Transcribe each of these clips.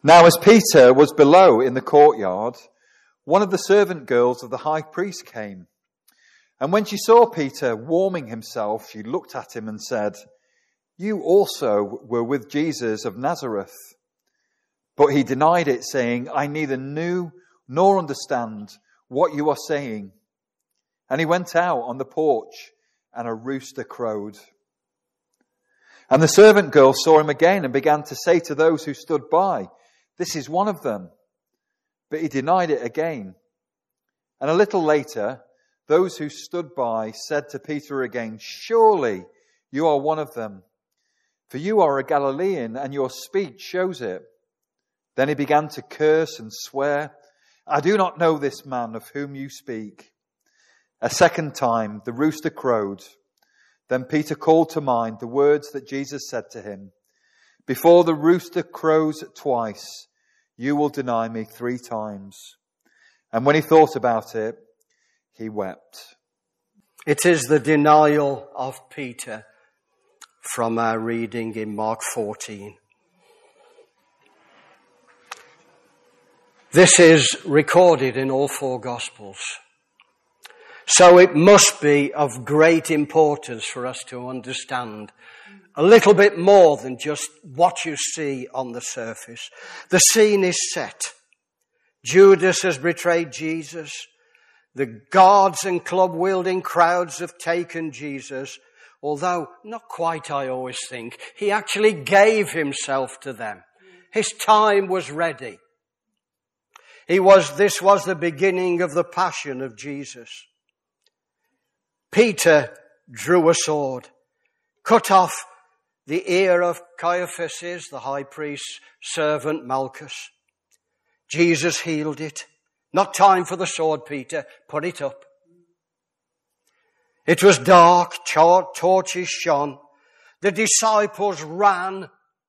Now as Peter was below in the courtyard, one of the servant girls of the high priest came. And when she saw Peter warming himself, she looked at him and said, "You also were with Jesus of Nazareth." But he denied it, saying, "I neither knew nor understand what you are saying." And he went out on the porch, and a rooster crowed. And the servant girl saw him again and began to say to those who stood by, "This is one of them." But he denied it again. And a little later, those who stood by said to Peter again, "Surely you are one of them, for you are a Galilean, and your speech shows it." Then he began to curse and swear, "I do not know this man of whom you speak." A second time the rooster crowed. Then Peter called to mind the words that Jesus said to him, "Before the rooster crows twice, you will deny me 3 times." And when he thought about it, he wept. It is the denial of Peter from our reading in Mark 14. This is recorded in all 4 Gospels. So it must be of great importance for us to understand a little bit more than just what you see on the surface. The scene is set. Judas has betrayed Jesus. The guards and club-wielding crowds have taken Jesus, although not quite, I always think. He actually gave himself to them. His time was ready. This was the beginning of the passion of Jesus. Peter drew a sword, cut off the ear of Caiaphas, the high priest's servant Malchus. Jesus healed it. "Not time for the sword, Peter. Put it up." It was dark, torches shone. The disciples ran.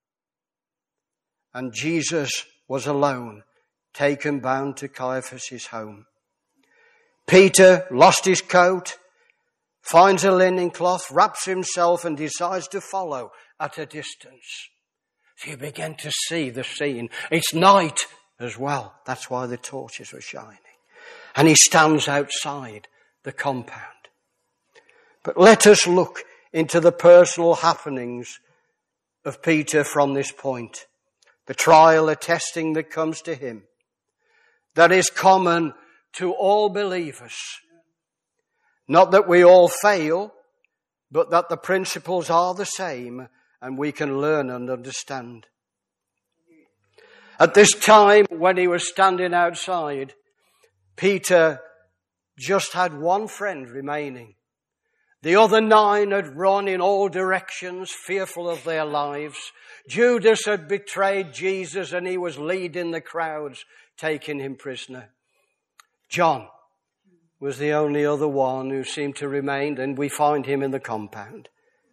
And Jesus was alone, taken bound to Caiaphas' home. Peter lost his coat, finds a linen cloth, wraps himself and decides to follow at a distance. So you begin to see the scene. It's night as well. That's why the torches were shining. And he stands outside the compound. But let us look into the personal happenings of Peter from this point. The trial, the testing that comes to him. That is common to all believers. Not that we all fail, but that the principles are the same and we can learn and understand. At this time, when he was standing outside, Peter just had one friend remaining. The other 9 had run in all directions, fearful of their lives. Judas had betrayed Jesus and he was leading the crowds, taking him prisoner. John was the only other one who seemed to remain, and we find him in the compound.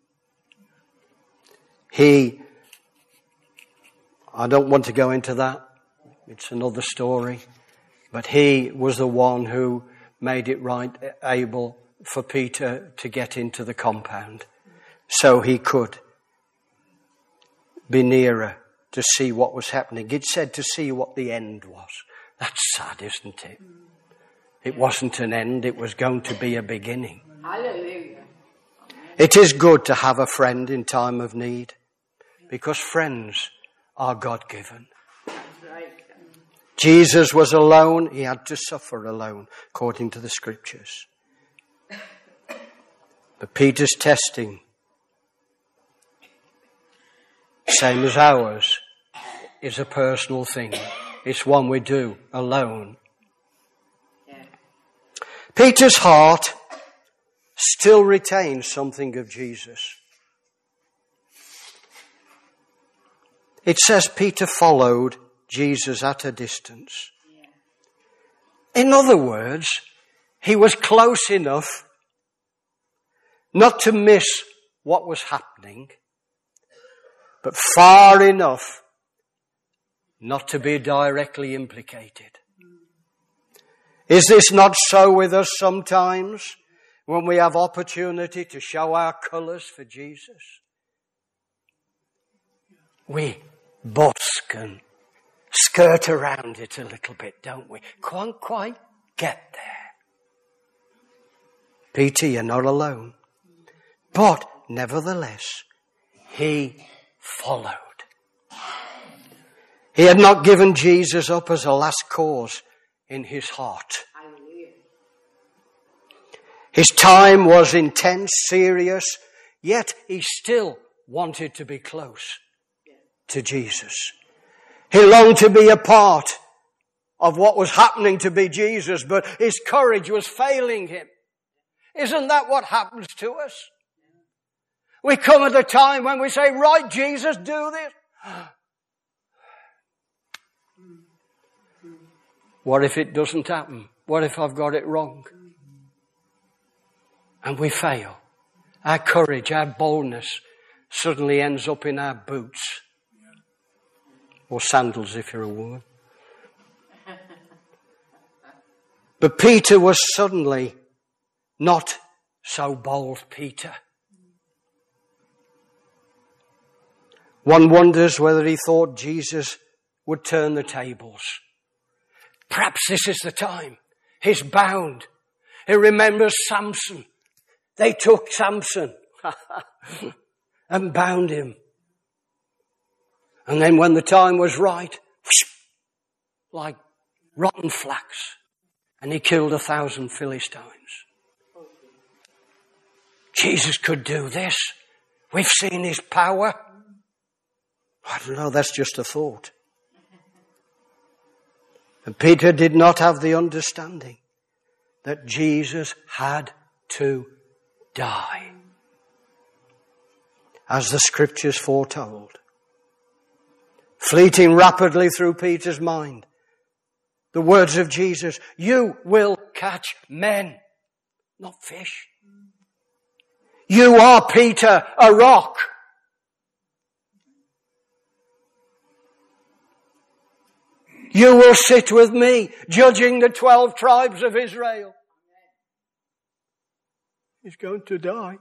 I don't want to go into that. It's another story. But he was the one who made it able for Peter to get into the compound so he could be nearer to see what was happening. It said to see what the end was. That's sad, isn't it? It wasn't an end, it was going to be a beginning. Hallelujah. It is good to have a friend in time of need, because friends are God-given. Jesus was alone, he had to suffer alone, according to the scriptures. But Peter's testing, same as ours, is a personal thing. It's one we do alone. Peter's heart still retains something of Jesus. It says Peter followed Jesus at a distance. In other words, he was close enough not to miss what was happening, but far enough not to be directly implicated. Is this not so with us sometimes when we have opportunity to show our colours for Jesus? We busk and skirt around it a little bit, don't we? Can't quite get there. Peter, you're not alone. But nevertheless, he followed. He had not given Jesus up as a last cause in his heart. His time was intense, serious, yet he still wanted to be close to Jesus. He longed to be a part of what was happening to be Jesus, but his courage was failing him. Isn't that what happens to us? We come at a time when we say, right, Jesus, do this. What if it doesn't happen? What if I've got it wrong? And we fail. Our courage, our boldness suddenly ends up in our boots. Or sandals if you're a woman. But Peter was suddenly not so bold, Peter. One wonders whether he thought Jesus would turn the tables. Perhaps this is the time. He's bound. He remembers Samson. They took Samson and bound him. And then when the time was right, like rotten flax, and he killed 1,000 Philistines. Jesus could do this. We've seen his power. I don't know, that's just a thought. And Peter did not have the understanding that Jesus had to die, as the scriptures foretold. Fleeting rapidly through Peter's mind, the words of Jesus, you will catch men, not fish. You are, Peter, a rock. You will sit with me, judging the 12 tribes of Israel. He's going to die.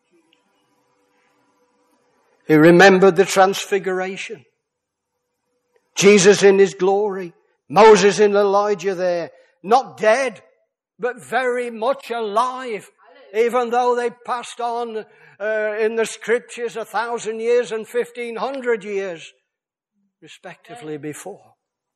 He remembered the transfiguration. Jesus in his glory. Moses and Elijah there. Not dead, but very much alive. Even though they passed on in the scriptures 1,000 years and 1,500 years, respectively, before.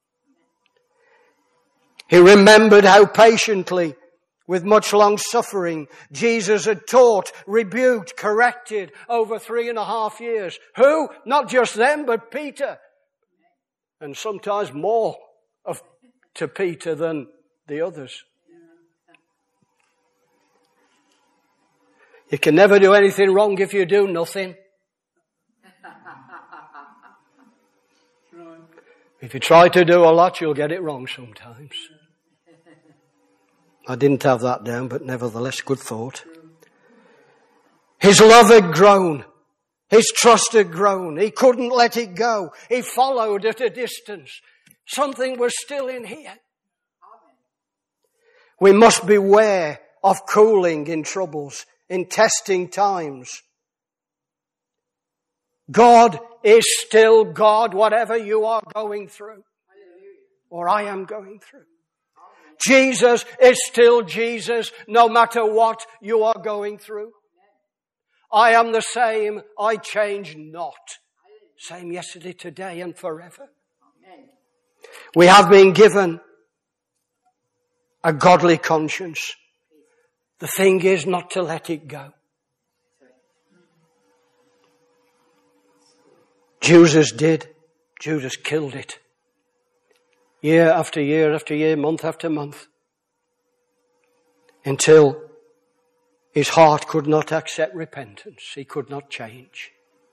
He remembered how patiently, with much long suffering, Jesus had taught, rebuked, corrected over 3.5 years. Who? Not just them, but Peter. And sometimes more to Peter than the others. You can never do anything wrong if you do nothing. If you try to do a lot, you'll get it wrong sometimes. I didn't have that down, but nevertheless, good thought. His love had grown. His trust had grown. He couldn't let it go. He followed at a distance. Something was still in here. We must beware of cooling in troubles, in testing times. God is still God, whatever you are going through, or I am going through. Jesus is still Jesus, no matter what you are going through. I am the same, I change not. Same yesterday, today, and forever. We have been given a godly conscience. The thing is not to let it go. Judas did. Judas killed it. Year after year after year, month after month. Until his heart could not accept repentance. He could not change.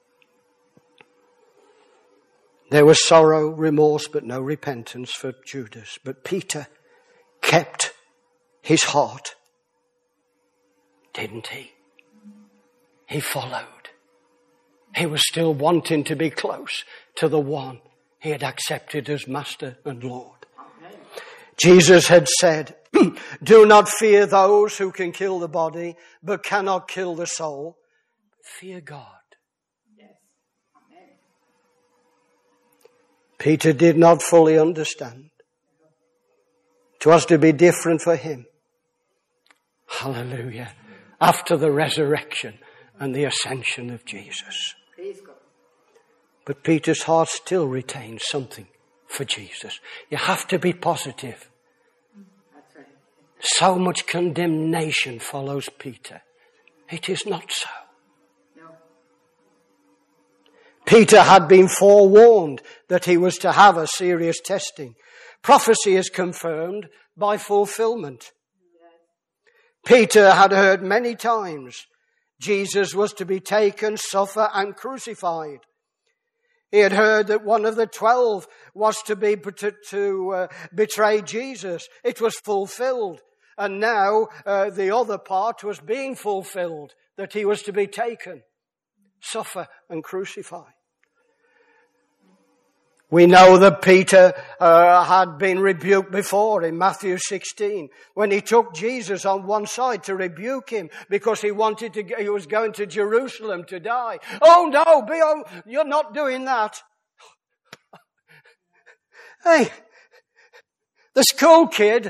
There was sorrow, remorse, but no repentance for Judas. But Peter kept his heart. Didn't he? He followed. He was still wanting to be close to the one he had accepted as Master and Lord. Amen. Jesus had said, do not fear those who can kill the body, but cannot kill the soul. Fear God. Yes. Amen. Peter did not fully understand. It was to be different for him. Hallelujah. After the resurrection and the ascension of Jesus. But Peter's heart still retains something for Jesus. You have to be positive. So much condemnation follows Peter. It is not so. Peter had been forewarned that he was to have a serious testing. Prophecy is confirmed by fulfillment. Peter had heard many times Jesus was to be taken, suffer, and crucified. He had heard that one of the 12 was to betray Jesus. It was fulfilled. And now the other part was being fulfilled, that he was to be taken, suffer, and crucified. We know that Peter had been rebuked before in Matthew 16 when he took Jesus on one side to rebuke him because he was going to Jerusalem to die. Oh no, you're not doing that. Hey, the school kid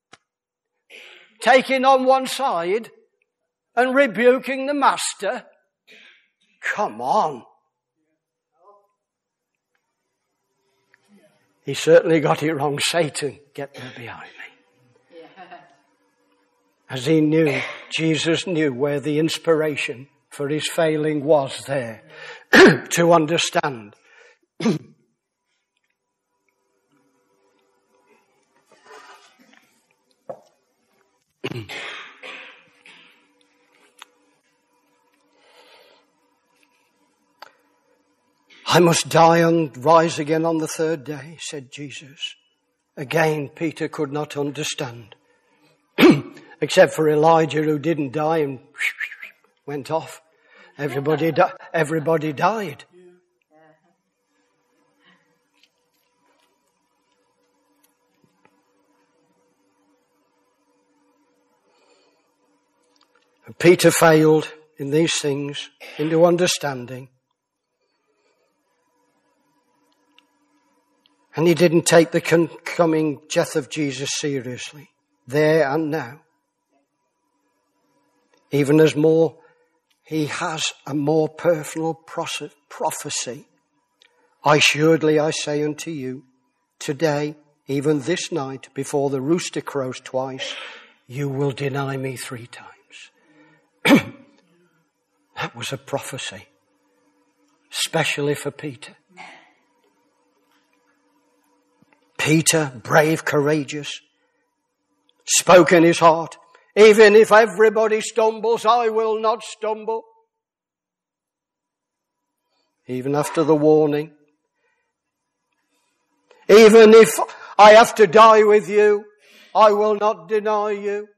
taking on one side and rebuking the master. Come on. He certainly got it wrong. Satan, get there behind me. As he knew, Jesus knew where the inspiration for his failing was there to understand. I must die and rise again on the third day, said Jesus. Again, Peter could not understand. Except for Elijah, who didn't die and went off. Everybody died. And Peter failed in these things, into understanding. And he didn't take the coming death of Jesus seriously, there and now. Even as he has a more personal prophecy. Assuredly I say unto you, today, even this night, before the rooster crows twice, you will deny me 3 times. That was a prophecy, especially for Peter. Peter, brave, courageous, spoke in his heart, even if everybody stumbles, I will not stumble. Even after the warning. Even if I have to die with you, I will not deny you.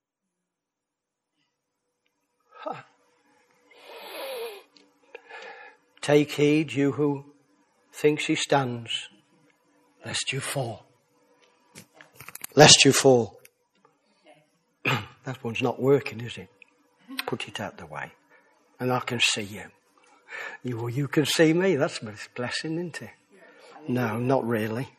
Take heed, you who thinks he stands, lest you fall. Lest you fall. That one's not working, is it? Put it out the way. And I can see you. You can see me. That's a blessing, isn't it? No, not really.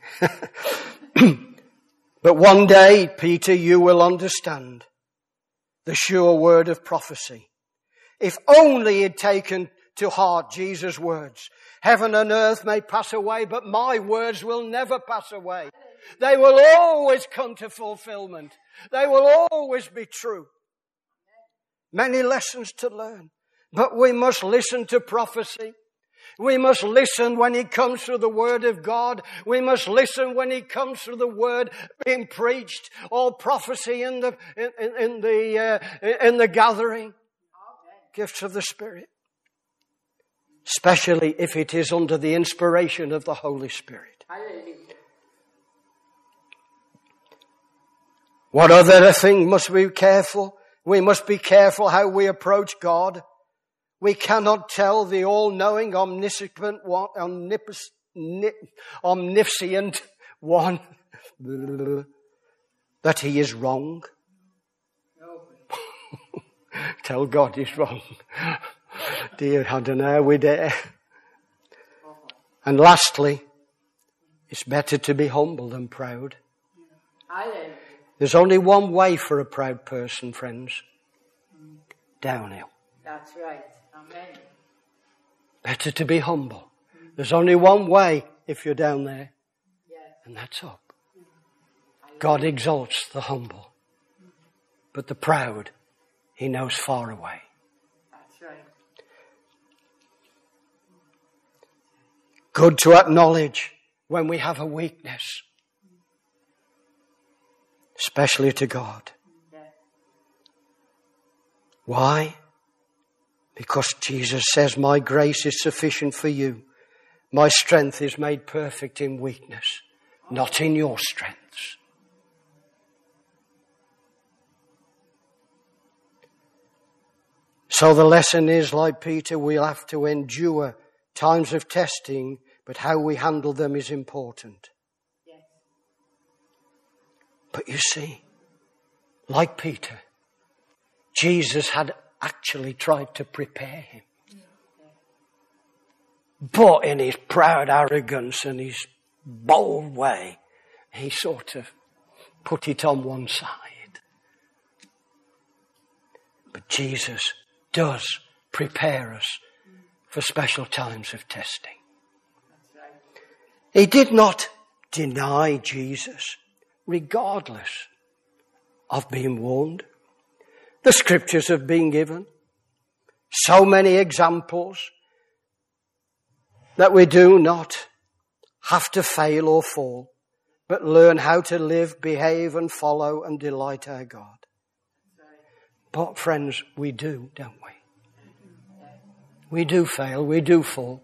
But one day, Peter, you will understand the sure word of prophecy. If only he'd taken to heart Jesus' words. Heaven and earth may pass away, but my words will never pass away. They will always come to fulfillment. They will always be true. Many lessons to learn, but we must listen to prophecy. We must listen when it comes through the Word of God. We must listen when it comes through the Word being preached or prophecy in the gathering. Gifts of the Spirit. Especially if it is under the inspiration of the Holy Spirit. What other thing must we be careful? We must be careful how we approach God. We cannot tell the all-knowing, omniscient one that he is wrong. Tell God he's wrong. Dear, I don't know how we dare. And lastly, It's better to be humble than proud. There's only one way for a proud person, friends. Downhill. That's right. Amen. Better to be humble. There's only one way if you're down there. Yes. And that's up. God exalts the humble. But the proud, he knows far away. That's right. Good to acknowledge when we have a weakness. Especially to God. Yes. Why? Because Jesus says, my grace is sufficient for you. My strength is made perfect in weakness, not in your strengths. So the lesson is, like Peter, we'll have to endure times of testing, but how we handle them is important. Yes. But you see, like Peter, Jesus had actually tried to prepare him. But in his proud arrogance and his bold way, he sort of put it on one side. But Jesus does prepare us for special times of testing. That's right. He did not deny Jesus, regardless of being warned. The scriptures have been given. So many examples that we do not have to fail or fall, but learn how to live, behave and follow and delight our God. But friends, we do, don't we? We do fail, we do fall.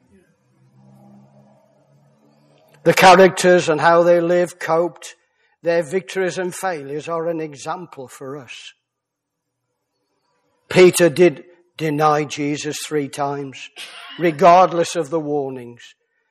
The characters and how they lived, coped, their victories and failures are an example for us. Peter did deny Jesus 3 times, regardless of the warnings.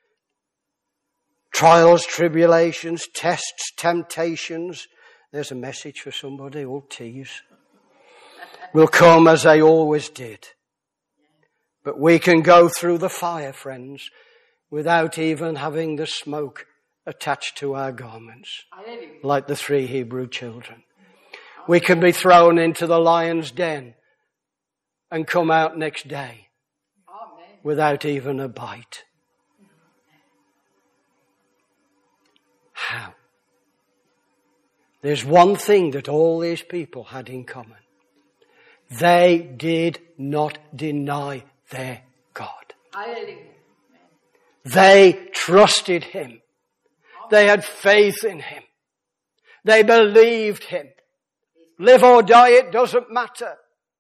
Trials, tribulations, tests, temptations. There's a message for somebody, all tease. Will come as they always did. But we can go through the fire, friends, without even having the smoke attached to our garments, like the 3 Hebrew children. We can be thrown into the lion's den and come out next day without even a bite. How? There's one thing that all these people had in common. They did not deny their God. They trusted him. They had faith in him. They believed him. Live or die, it doesn't matter.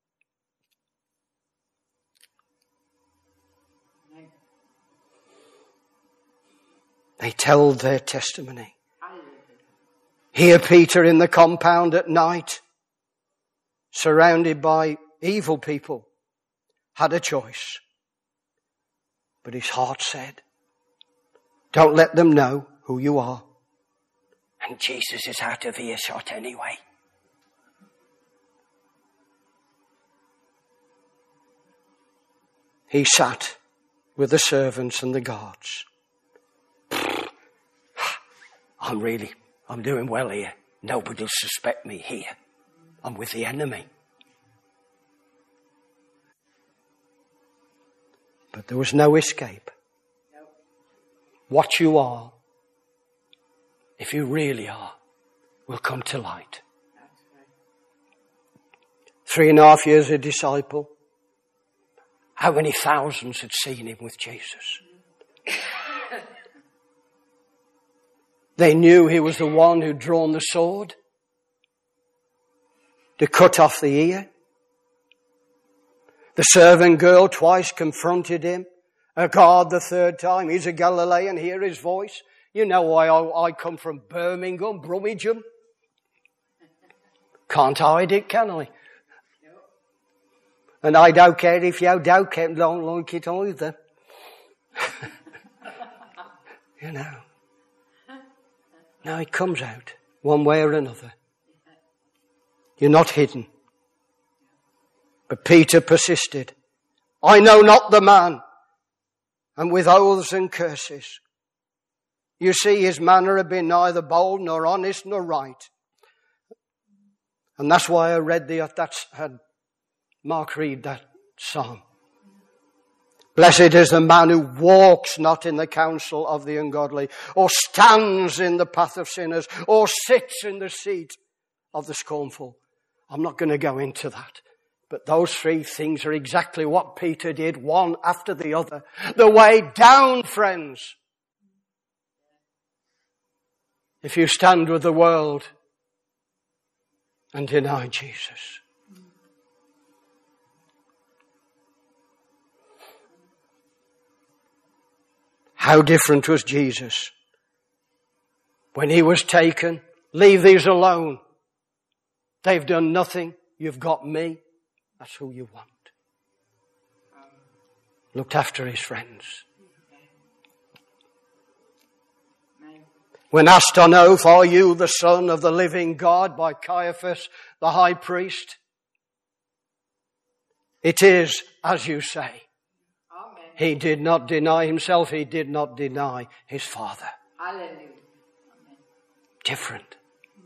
They told their testimony. Here Peter in the compound at night, surrounded by evil people, had a choice. But his heart said, don't let them know who you are. And Jesus is out of earshot anyway. He sat with the servants and the guards. I'm doing well here. Nobody'll suspect me here. I'm with the enemy. But there was no escape. What you are, if you really are, will come to light. 3.5 years a disciple. How many thousands had seen him with Jesus? They knew he was the one who'd drawn the sword to cut off the ear. The servant girl twice confronted him. A guard the 3rd time. He's a Galilean. Hear his voice. You know why I come from Birmingham, Brummagem. Can't hide it, can I? And I don't care if you don't like it either. You know. Now it comes out one way or another. You're not hidden. But Peter persisted. I know not the man. And with oaths and curses, You see, his manner had been neither bold nor honest nor right. And that's why I had Mark read that psalm. Blessed is the man who walks not in the counsel of the ungodly, or stands in the path of sinners, or sits in the seat of the scornful. I'm not going to go into that. But those three things are exactly what Peter did, one after the other. The way down, friends. If you stand with the world and deny Jesus. How different was Jesus when he was taken? Leave these alone. They've done nothing. You've got me. That's who you want. Looked after his friends. When asked on oath, are you the Son of the living God, by Caiaphas, the high priest? It is as you say. Amen. He did not deny himself. He did not deny his Father. Hallelujah. Amen. Different.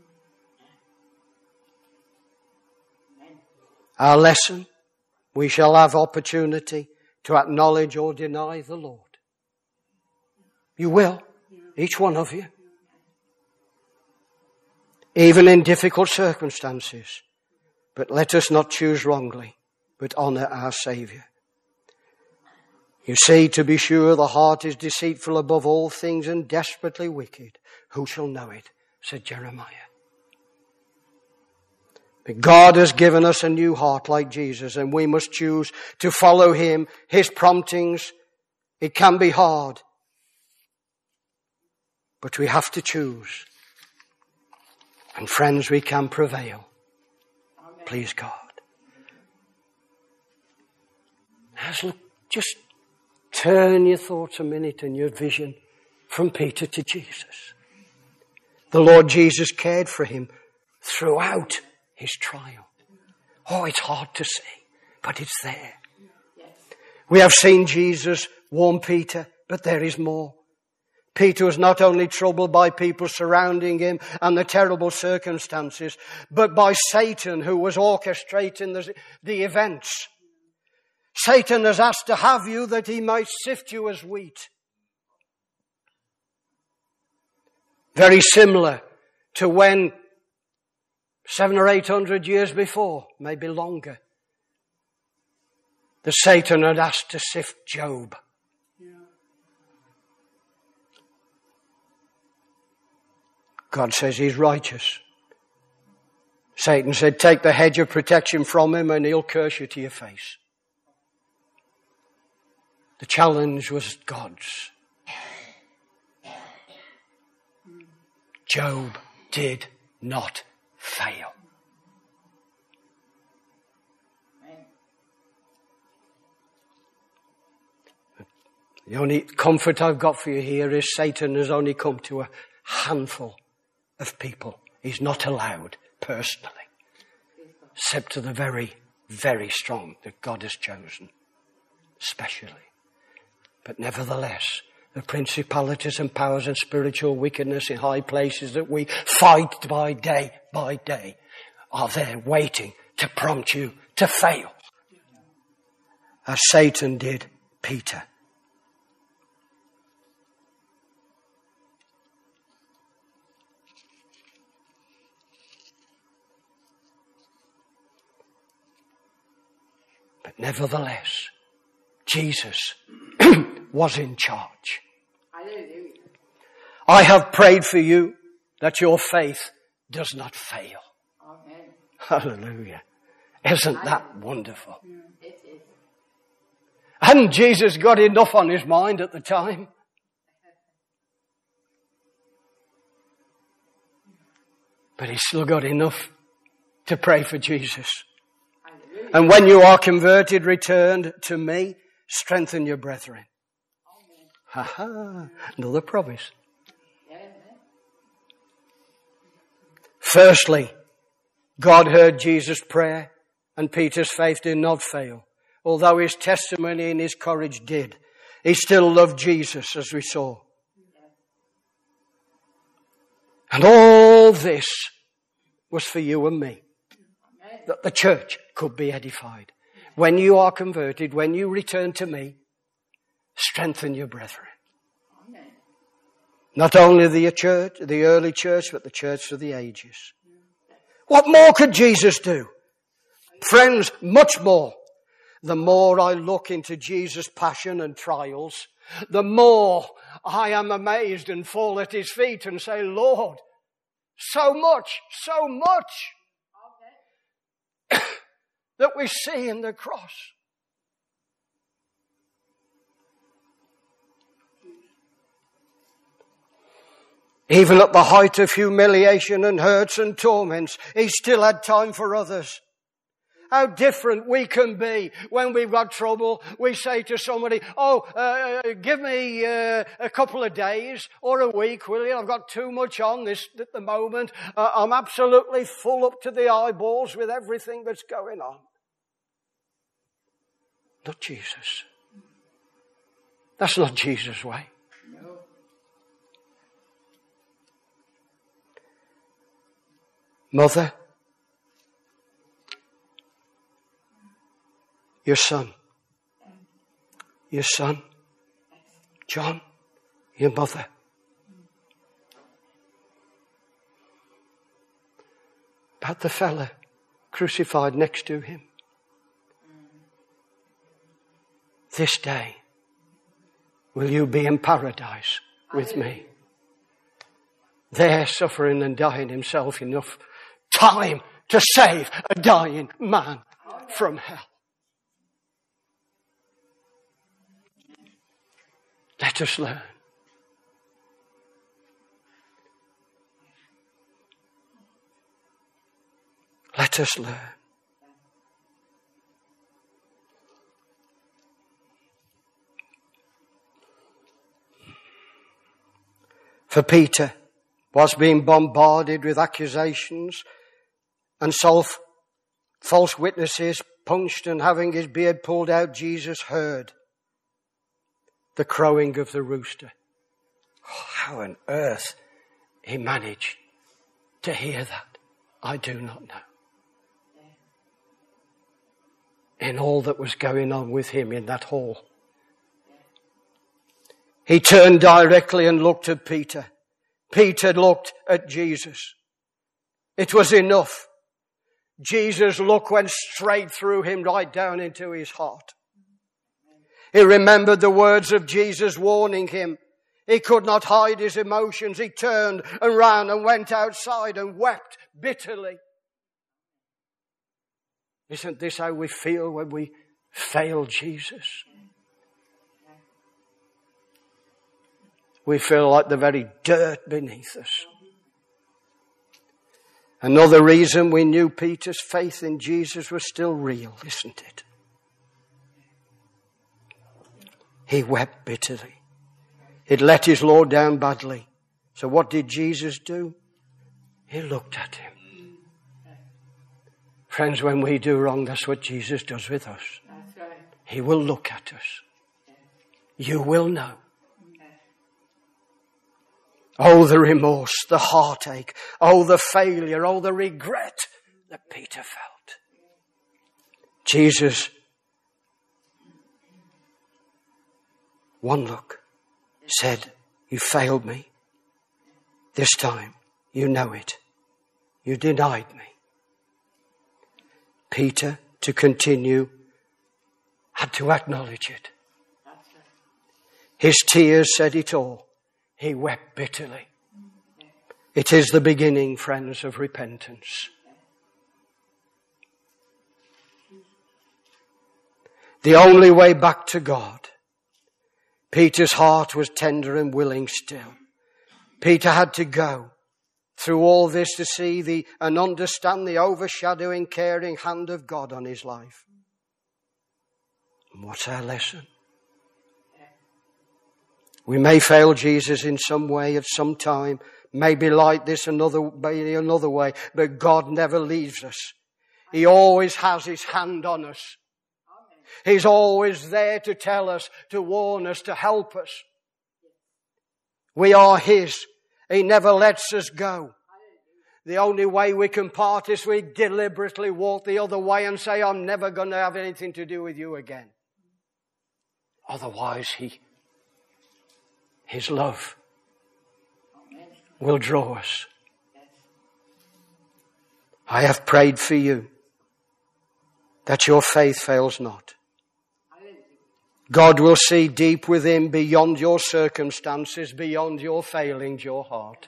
Amen. Our lesson, we shall have opportunity to acknowledge or deny the Lord. You will, each one of you. Even in difficult circumstances. But let us not choose wrongly, but honour our Saviour. You see, to be sure, the heart is deceitful above all things and desperately wicked. Who shall know it? Said Jeremiah. But God has given us a new heart like Jesus, and we must choose to follow him, his promptings. It can be hard, but we have to choose. And friends, we can prevail. Amen. Please God. Now, just turn your thoughts a minute and your vision from Peter to Jesus. The Lord Jesus cared for him throughout his trial. Oh, it's hard to see, but it's there. Yes. We have seen Jesus warn Peter, but there is more. Peter was not only troubled by people surrounding him and the terrible circumstances, but by Satan, who was orchestrating the events. Satan has asked to have you that he might sift you as wheat. Very similar to when 700 or 800 years before, maybe longer, the Satan had asked to sift Job. God says he's righteous. Satan said, take the hedge of protection from him and he'll curse you to your face. The challenge was God's. Job did not fail. The only comfort I've got for you here is Satan has only come to a handful of people. He's not allowed personally, except to the very, very strong that God has chosen, specially. But nevertheless, the principalities and powers and spiritual wickedness in high places that we fight by day are there waiting to prompt you to fail, as Satan did Peter. But nevertheless, Jesus was in charge. Hallelujah. I have prayed for you that your faith does not fail. Amen. Hallelujah. Isn't that wonderful? It is. Hadn't Jesus got enough on his mind at the time? But he's still got enough to pray for Jesus. Hallelujah. And when you are converted, returned to me, strengthen your brethren. Ha ha. Another promise. Amen. Firstly, God heard Jesus' prayer and Peter's faith did not fail. Although his testimony and his courage did. He still loved Jesus, as we saw. And all this was for you and me. That the church could be edified. When you are converted, when you return to me, strengthen your brethren. Not only the church, the early church, but the church of the ages. What more could Jesus do? Friends, much more. The more I look into Jesus' passion and trials, the more I am amazed and fall at his feet and say, Lord, so much that we see in the cross. Even at the height of humiliation and hurts and torments, he still had time for others. How different we can be when we've got trouble. We say to somebody, give me a couple of days or a week, will you? I've got too much on this at the moment. I'm absolutely full up to the eyeballs with everything that's going on. Not Jesus. That's not Jesus' way. No. Mother, your son, John, your mother. About the fella crucified next to him. This day, will you be in paradise with me? There, suffering and dying himself, enough time to save a dying man from hell. Let us learn. Let us learn. For Peter was being bombarded with accusations and false witnesses, punched and having his beard pulled out. Jesus heard the crowing of the rooster. Oh, how on earth he managed to hear that, I do not know. In all that was going on with him in that hall. He turned directly and looked at Peter. Peter looked at Jesus. It was enough. Jesus' look went straight through him, right down into his heart. He remembered the words of Jesus warning him. He could not hide his emotions. He turned and ran and went outside and wept bitterly. Isn't this how we feel when we fail Jesus? We feel like the very dirt beneath us. Another reason we knew Peter's faith in Jesus was still real, isn't it? He wept bitterly. He'd let his Lord down badly. So what did Jesus do? He looked at him. Friends, when we do wrong, that's what Jesus does with us. That's right. He will look at us. You will know. Oh, the remorse, the heartache, oh, the failure, oh, the regret that Peter felt. Jesus, one look, said, you failed me. This time, you know it. You denied me. Peter, to continue, had to acknowledge it. His tears said it all. He wept bitterly. It is the beginning, friends, of repentance. The only way back to God. Peter's heart was tender and willing still. Peter had to go through all this to see and understand the overshadowing, caring hand of God on his life. And what's our lesson? We may fail Jesus in some way at some time, maybe like this another way, but God never leaves us. He always has his hand on us. He's always there to tell us, to warn us, to help us. We are his, He never lets us go. The only way we can part is we deliberately walk the other way and say, I'm never going to have anything to do with you again. Otherwise, His love will draw us. I have prayed for you that your faith fails not. God will see deep within, beyond your circumstances, beyond your failings, your heart.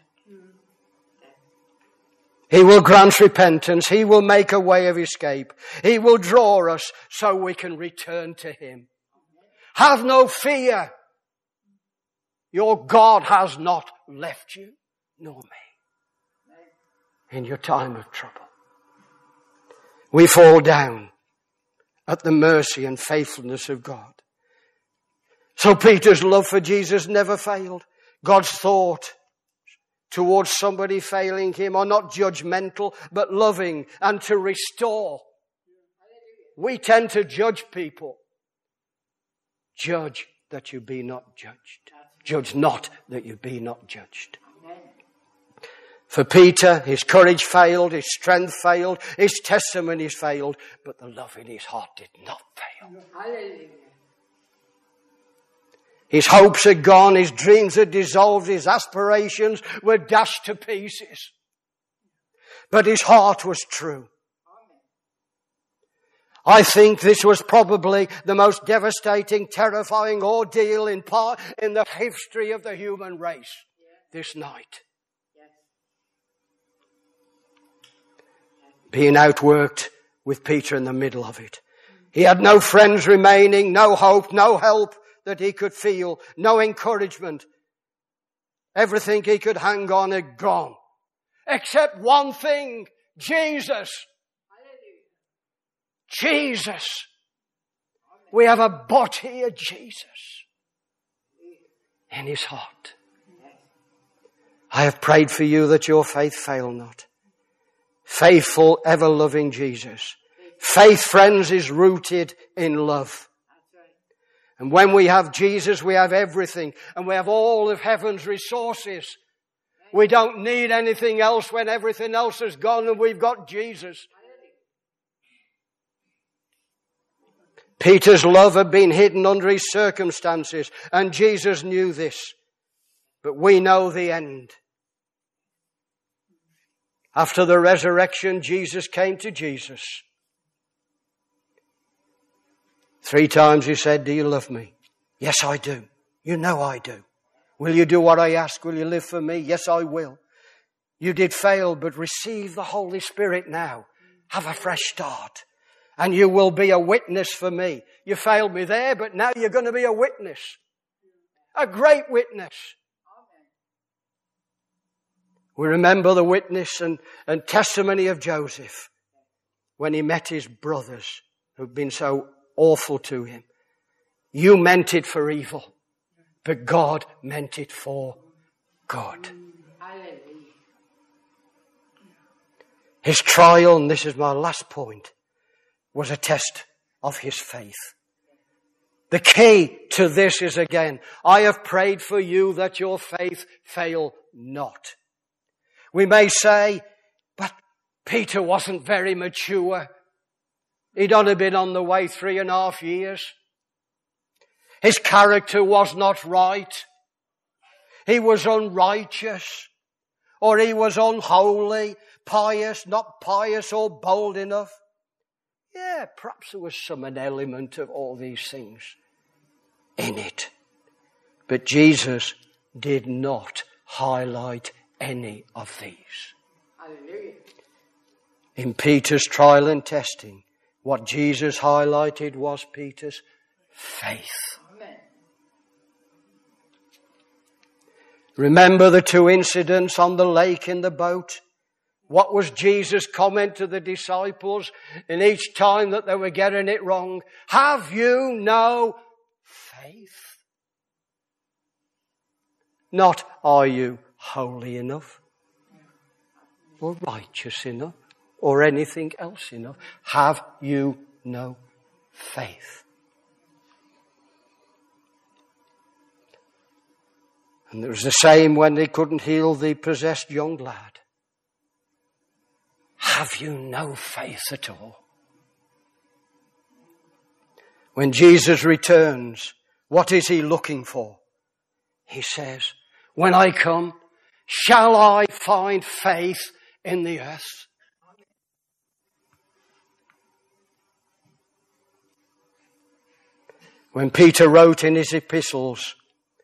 He will grant repentance. He will make a way of escape. He will draw us so we can return to Him. Have no fear. Your God has not left you, nor me, in your time of trouble. We fall down at the mercy and faithfulness of God. So Peter's love for Jesus never failed. God's thought towards somebody failing him are not judgmental, but loving and to restore. We tend to judge people. Judge that you be not judged. Judge not that you be not judged. For Peter, his courage failed, his strength failed, his testimonies failed, but the love in his heart did not fail. Hallelujah. His hopes had gone, his dreams had dissolved, his aspirations were dashed to pieces. But his heart was true. I think this was probably the most devastating, terrifying ordeal in the history of the human race this night. Being outworked with Peter in the middle of it. He had no friends remaining, no hope, no help that he could feel, no encouragement. Everything he could hang on had gone. Except one thing, Jesus. Jesus. We have a but here, Jesus. In his heart. I have prayed for you that your faith fail not. Faithful, ever-loving Jesus. Faith, friends, is rooted in love. And when we have Jesus, we have everything. And we have all of heaven's resources. We don't need anything else when everything else is gone and we've got Jesus. Peter's love had been hidden under his circumstances, and Jesus knew this. But we know the end. After the resurrection, Jesus came to Jesus. 3 times he said, do you love me? Yes, I do. You know I do. Will you do what I ask? Will you live for me? Yes, I will. You did fail, but receive the Holy Spirit now. Have a fresh start. And you will be a witness for me. You failed me there, but now you're going to be a witness. A great witness. We remember the witness and testimony of Joseph when he met his brothers who'd been so awful to him. You meant it for evil, but God meant it for good. His trial, and this is my last point, was a test of his faith. The key to this is again, I have prayed for you that your faith fail not. We may say, but Peter wasn't very mature. He'd only been on the way 3.5 years. His character was not right. He was unrighteous. Or he was unholy, pious, not pious or bold enough. Yeah, perhaps there was an element of all these things in it. But Jesus did not highlight any of these. Hallelujah. In Peter's trial and testing, what Jesus highlighted was Peter's faith. Amen. Remember the 2 incidents on the lake in the boat? What was Jesus' comment to the disciples in each time that they were getting it wrong? Have you no faith? Not, are you holy enough? Or righteous enough? Or anything else enough? Have you no faith? And it was the same when they couldn't heal the possessed young lad. Have you no faith at all? When Jesus returns, what is he looking for? He says, when I come, shall I find faith in the earth? When Peter wrote in his epistles,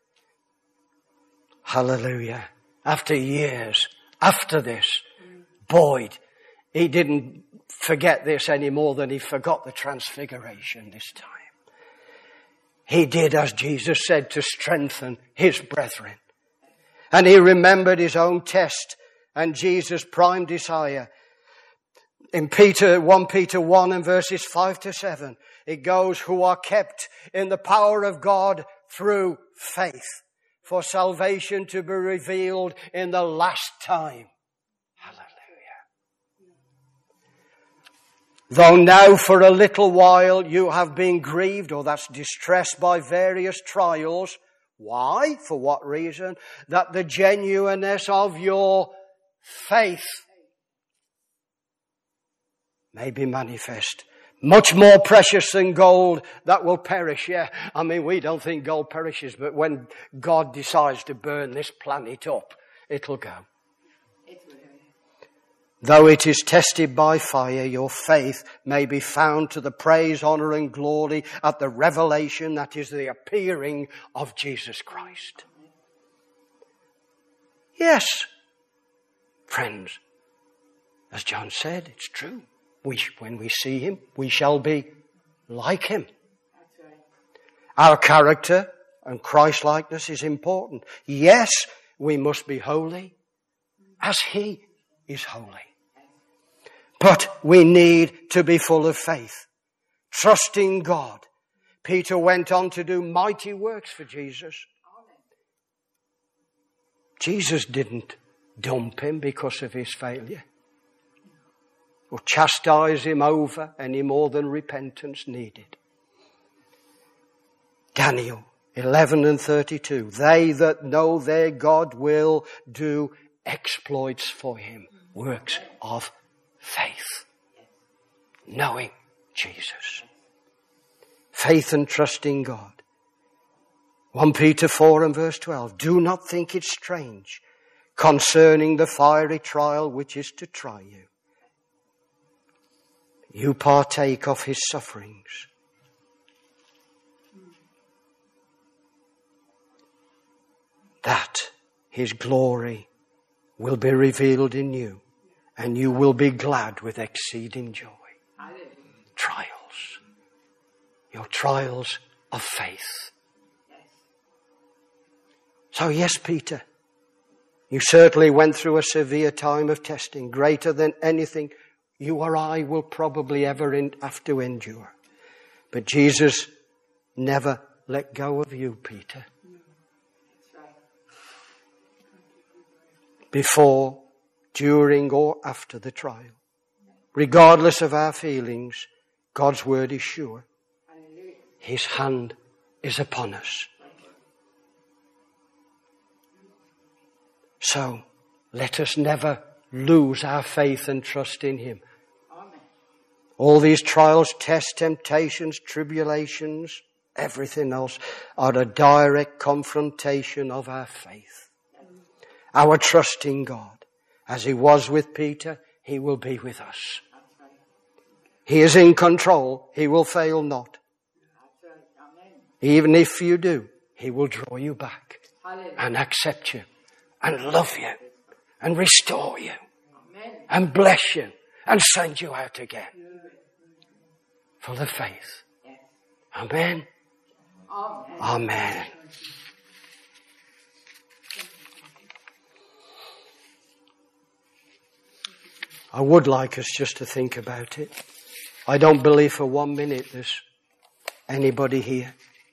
hallelujah, after years, after this, Boyd, he didn't forget this any more than he forgot the transfiguration this time. He did as Jesus said to strengthen his brethren. And he remembered his own test and Jesus' prime desire. In 1 Peter 1 and verses 5 to 7, it goes, who are kept in the power of God through faith, for salvation to be revealed in the last time. Hallelujah. Though now for a little while you have been grieved, or that's distressed by various trials. Why? For what reason? That the genuineness of your faith may be manifest. Much more precious than gold that will perish. Yeah, I mean, we don't think gold perishes, but when God decides to burn this planet up, it'll go. Though it is tested by fire, your faith may be found to the praise, honor, and glory at the revelation, that is the appearing of Jesus Christ. Yes, friends, as John said, it's true. When we see him, we shall be like him. Our character and Christ-likeness is important. Yes, we must be holy as he is holy. But we need to be full of faith, trusting God. Peter went on to do mighty works for Jesus. Jesus didn't dump him because of his failure, or chastise him over any more than repentance needed. Daniel 11 and 32. They that know their God will do exploits for him. Works of faith. Knowing Jesus. Faith and trust in God. 1 Peter 4 and verse 12. Do not think it strange concerning the fiery trial which is to try you. You partake of his sufferings. That his glory will be revealed in you, and you will be glad with exceeding joy. Trials. Your trials of faith. So yes, Peter, you certainly went through a severe time of testing, greater than anything you or I will probably ever have to endure. But Jesus never let go of you, Peter. Before, during, or after the trial. Regardless of our feelings, God's word is sure. His hand is upon us. So, let us never lose our faith and trust in him. All these trials, tests, temptations, tribulations, everything else are a direct confrontation of our faith. Our trust in God. As he was with Peter, he will be with us. He is in control. He will fail not. Even if you do, he will draw you back and accept you and love you and restore you and bless you and send you out again. Full of faith. Amen. Amen. I would like us just to think about it. I don't believe for 1 minute there's anybody here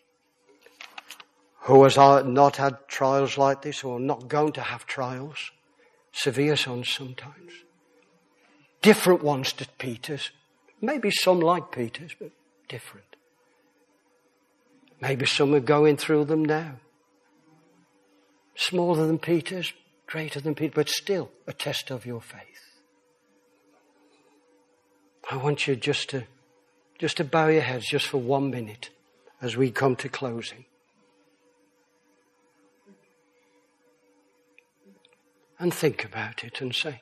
who has not had trials like this, or not going to have trials. Severe ones sometimes. Different ones to Peter's. Maybe some like Peter's, but different. Maybe some are going through them now. Smaller than Peter's, greater than Peter, but still a test of your faith. I want you just to bow your heads just for 1 minute as we come to closing. And think about it and say,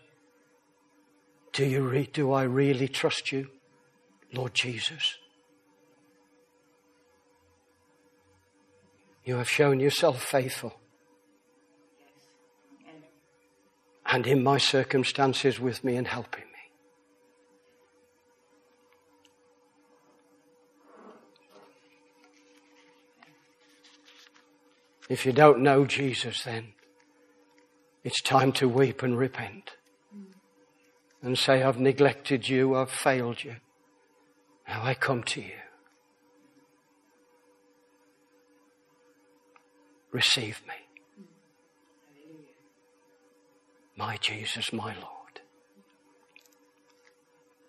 do I really trust you, Lord Jesus? You have shown yourself faithful. And in my circumstances with me and helping me. If you don't know Jesus, then it's time to weep and repent. And say, I've neglected you, I've failed you. Now I come to you. Receive me. My Jesus, my Lord.